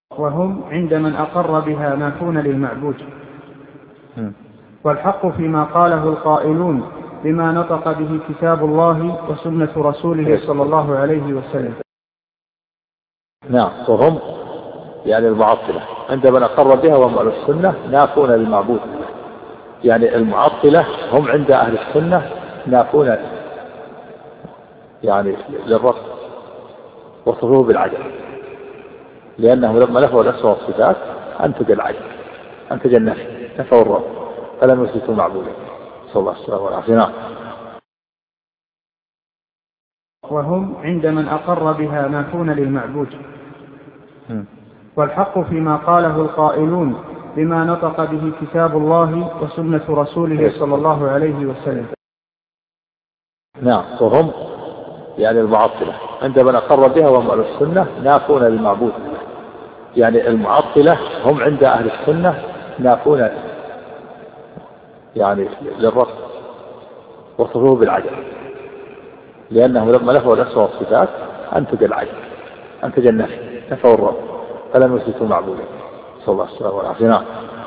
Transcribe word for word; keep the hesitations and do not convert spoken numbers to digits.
وهم عند من أقر بها نافون للمعبود. والحق فيما قاله القائلون بما نطق به كتاب الله وسنة رسوله صلى الله عليه وسلم. نعم. وهم يعني المعطلة عند من أقر بها وهم أهل السنة نافون للمعبود. يعني المعطلة هم عند أهل السنة نافون يعني للرب وصفوه بالعدل، لأنه لما نفوا الأسماء والصفات أنتج العدل، أنتج النفي، نفوا الرب فلم يثبتوا معبودا. صلى الله عليه وسلم والعافية. وهم عند من أقر بها نافون للمعبود. والحق فيما قاله القائلون بما نطق به كتاب الله وسنة رسوله صلى الله عليه وسلم. نعم. وهم يعني المعطلة عند من أقر بها وهم أهل السنة نافون للمعبود. يعني المعطلة هم عند أهل السنة نافون يعني للرب وصفوه بالعدل، لأنه لما نفوا الأسماء والصفات أنتج العدل، أنتج النفي، نفوا الرب فلم يثبتوا معبودا. صلى الله عليه وسلم والعافية.